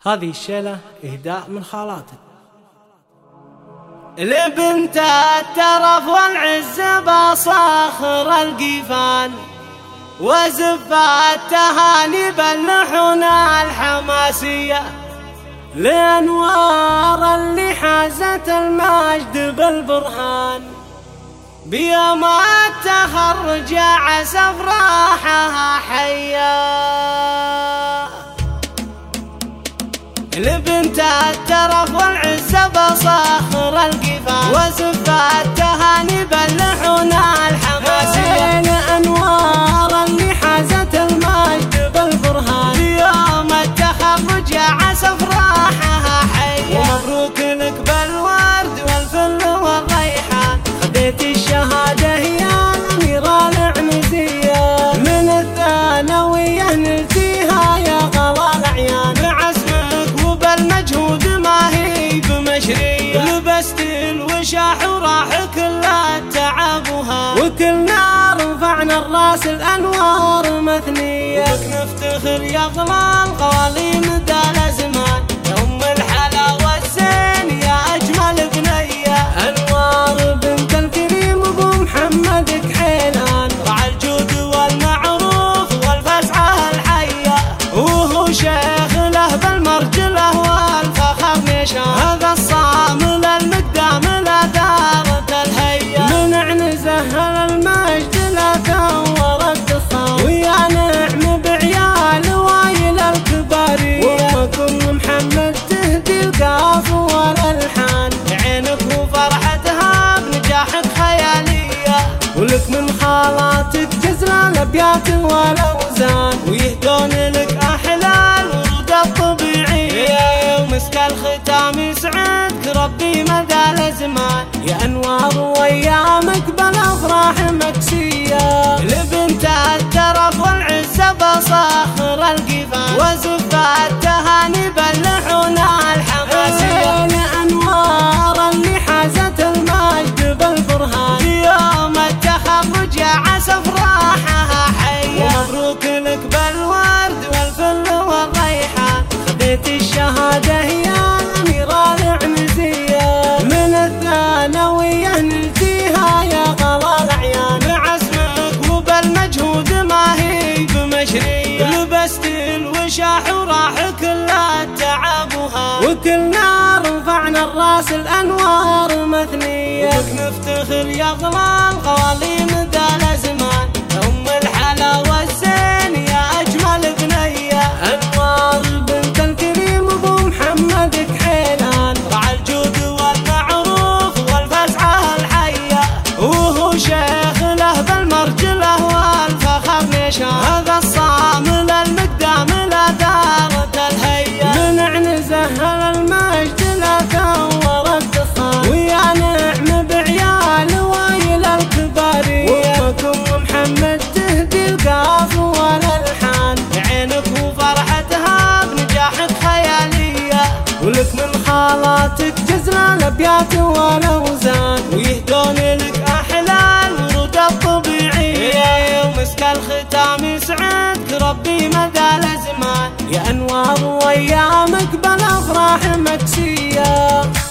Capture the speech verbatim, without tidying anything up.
هذه الشيلة إهداء من خالاتك. لبنت الترف والعز بصخر القيفان، وزف التهاني باللحون الحماسية، لأنوار اللي حازت المجد بالبرهان، بيوم التخرج عسى افراحها حيا. لبنت الترف والعز بصخر القيفان، وزف التهاني باللحون الحماسية، لأنوار اللي حازت المجد بالبرهان، بيوم التخرج عسى افراحها حيا. ومبروك لك بالورد والفل والريحان، خذيت الشهادة يا الأميرة العنزية، من الثانوية نلتيها يا غلا الأعيان، بعزمك وبالمجهود ما هي بمشرية، لبست الوشاح وراح كل التعب، وكلنا رفعنا الراس الأنوار مثنية، وبك نفتخر يا غلا القوالي مدى الأزمان، يا أم الحلا والزين يا أجمل بنية. أنوار بنت الكريم أبو محمد كحيلان، راعى الجود والمعروف والفسعة الحية، وهو شيخ له بالمرجلة والفخر نشان، هذا الصامل المقدام لا دارت الهية، من عنزه المجد لا ثور الدخان، ويا نعم بعيال وايل الكبارية، وامكم محمد تهدي القاف والالحان، عينك وفرحتها بنجاحك خيالية، ولك من خالاتك جزل الابيات والاوزان، ويهدون لك احلى الورود الطبيعية، ومسك الختام يسعدك ربي مدى الازمان، يا انوار وايامك بالافراح مكسية. لبنت الترف والعز بصخر القيفان، وزف التهاني باللحون الحماسية، لأنوار اللي حازت المجد بالبرهان، يوم التخرج عسى افراحها حيا. ومبروك لك بالورد والفل والريحان، خذيت الشهادة يا الأميرة العنزية، من الثانوية نلتيها يا غلا الأعيان، بعزمك وبالمجهود ما هي بمشرية، لبست الوشاح وراح كل التعب، وكلنا رفعنا الراس الأنوار مثنية، وبك نفتخر يا غلا القوالي مدى الأزمان، يا أم الحلا والزين يا أجمل بنية. أنوار بنت الكريم أبو محمد كحيلان، راعى الجود والمعروف والفسعة الحية، وهو شيخ له بالمرجلة والفخر نشان، هذا الصامل المقدام لا دارت الهية، من عنزه المجد لا ثور الدخان، ويا نعم بعيال وايل الكبارية، وامكم محمد تهدي القاف والالحان، عينك وفرحتها بنجاحك خيالية، ولك من خالاتك جزل الابيات والاوزان، ويهدون لك احلى الورود الطبيعية، ومسك الختام يسعدك ربي مدى الازمان، يا انوار وايامك بالافراح مكسية.